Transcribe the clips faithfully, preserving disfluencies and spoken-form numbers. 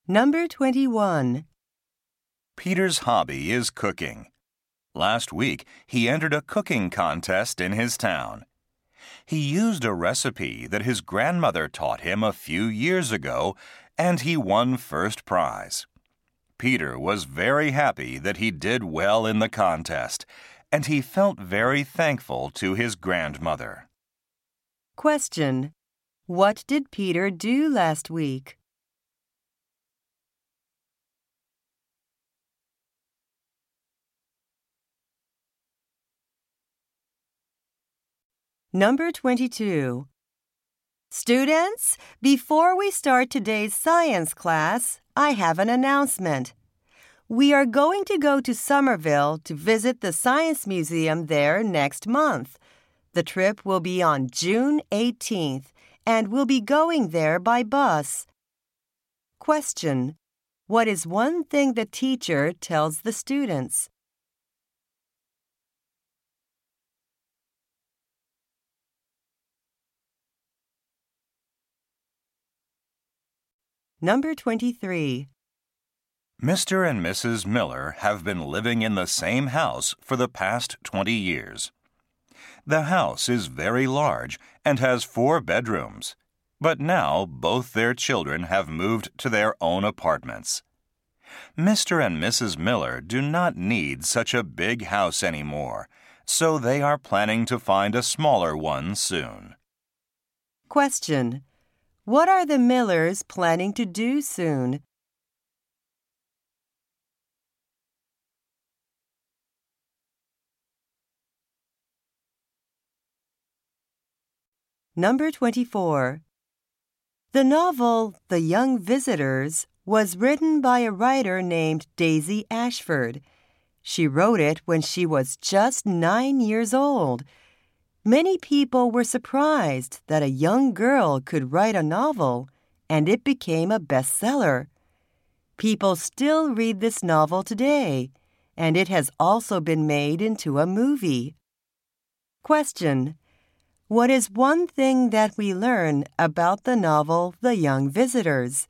Number twenty-one. Peter's hobby is cooking. Last week, he entered a cooking contest in his town. He used a recipe that his grandmother taught him a few years ago, and he won first prize. Peter was very happy that he did well in the contest, and he felt very thankful to his grandmother. Question. What did Peter do last week? Number twenty-two. Students, before we start today's science class, I have an announcement. We are going to go to Somerville to visit the Science Museum there next month. The trip will be on June eighteenth, and we'll be going there by bus. Question. What is one thing the teacher tells the students? Number twenty-three. Mister and Missus Miller have been living in the same house for the past twenty years. The house is very large and has four bedrooms, but now both their children have moved to their own apartments. Mister and Missus Miller do not need such a big house anymore, so they are planning to find a smaller one soon. Question. What are the Millers planning to do soon? Number twenty-four. The novel The Young Visitors was written by a writer named Daisy Ashford. She wrote it when she was just nine years old. Many people were surprised that a young girl could write a novel, and it became a bestseller. People still read this novel today, and it has also been made into a movie. Question. What is one thing that we learn about the novel The Young Visitors?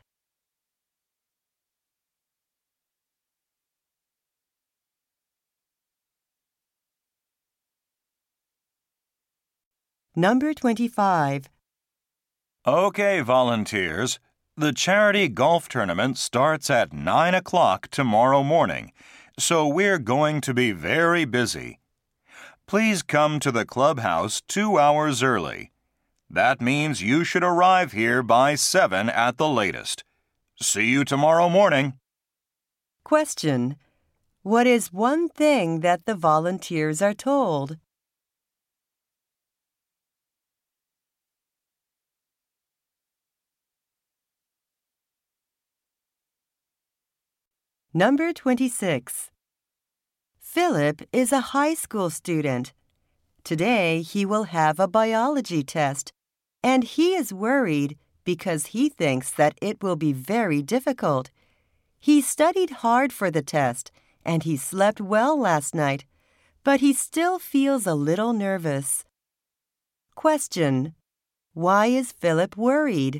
Number twenty-five. Okay, volunteers. The charity golf tournament starts at nine o'clock tomorrow morning, so we're going to be very busy. Please come to the clubhouse two hours early. That means you should arrive here by seven at the latest. See you tomorrow morning. Question. What is one thing that the volunteers are told? Number twenty-six. Philip is a high school student. Today he will have a biology test, and he is worried because he thinks that it will be very difficult. He studied hard for the test, and he slept well last night, but he still feels a little nervous. Question. Why is Philip worried?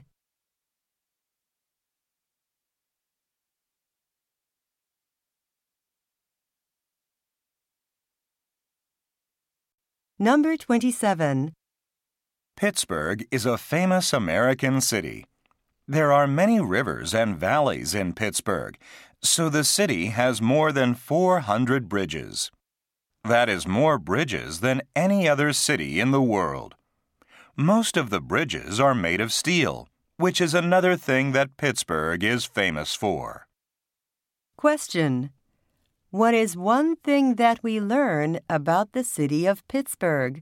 Number twenty-seven. Pittsburgh is a famous American city. There are many rivers and valleys in Pittsburgh, so the city has more than four hundred bridges. That is more bridges than any other city in the world. Most of the bridges are made of steel, which is another thing that Pittsburgh is famous for. Question. What is one thing that we learn about the city of Pittsburgh?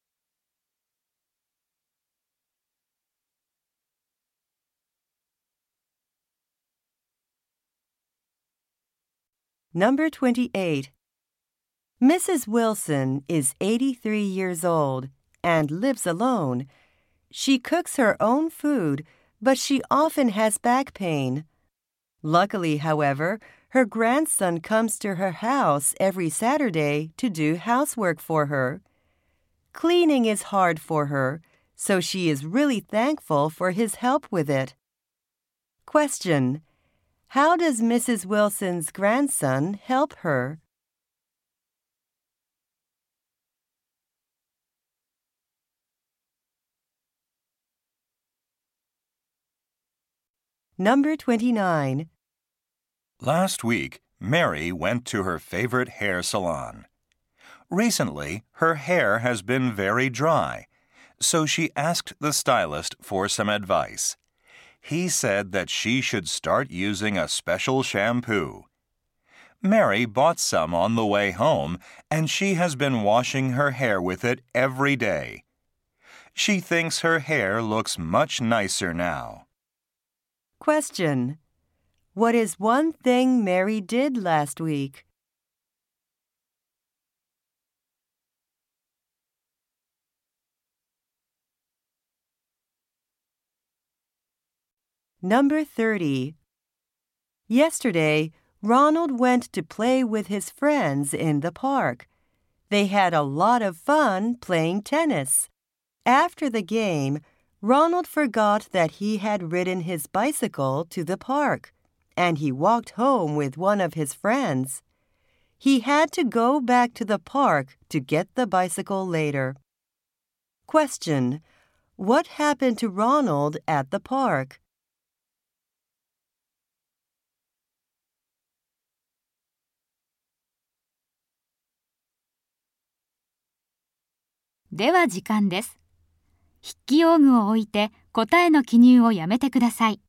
Number twenty-eight. Missus Wilson is eighty-three years old and lives alone. She cooks her own food, but she often has back pain. Luckily, however, her grandson comes to her house every Saturday to do housework for her. Cleaning is hard for her, so she is really thankful for his help with it. Question. How does Missus Wilson's grandson help her? Number twenty-nine. Last week, Mary went to her favorite hair salon. Recently, her hair has been very dry, so she asked the stylist for some advice. He said that she should start using a special shampoo. Mary bought some on the way home, and she has been washing her hair with it every day. She thinks her hair looks much nicer now. Question. What is one thing Mary did last week? Number thirty. Yesterday, Ronald went to play with his friends in the park. They had a lot of fun playing tennis. After the game, Ronald forgot that he had ridden his bicycle to the park, and he walked home with one of his friends. He had to go back to the park to get the bicycle later. Question. What happened to Ronald at the park? では時間です。筆記用具を置いて答えの記入をやめてください。